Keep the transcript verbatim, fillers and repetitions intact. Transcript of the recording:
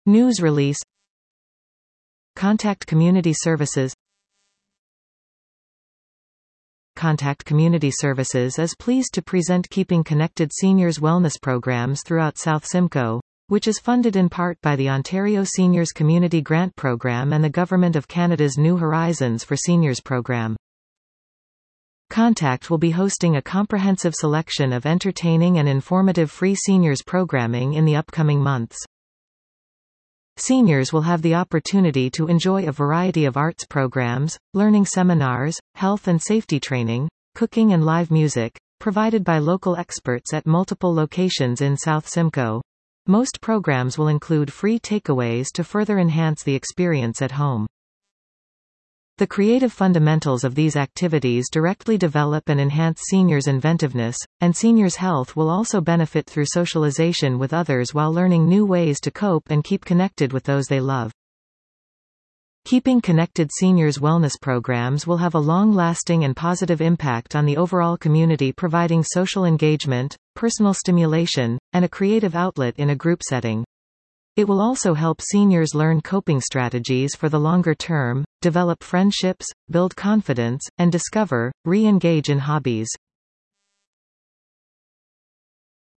News release. Contact Community Services. Contact Community Services is pleased to present Keeping Connected Seniors Wellness Programs throughout South Simcoe, which is funded in part by the Ontario Seniors Community Grant Program and the Government of Canada's New Horizons for Seniors program. Contact will be hosting a comprehensive selection of entertaining and informative free seniors programming in the upcoming months. Seniors will have the opportunity to enjoy a variety of arts programs, learning seminars, health and safety training, cooking and live music, provided by local experts at multiple locations in South Simcoe. Most programs will include free takeaways to further enhance the experience at home. The creative fundamentals of these activities directly develop and enhance seniors' inventiveness, and seniors' health will also benefit through socialization with others while learning new ways to cope and keep connected with those they love. Keeping Connected Seniors Wellness Programs will have a long-lasting and positive impact on the overall community, providing social engagement, personal stimulation, and a creative outlet in a group setting. It will also help seniors learn coping strategies for the longer term, develop friendships, build confidence, and discover, re-engage in hobbies.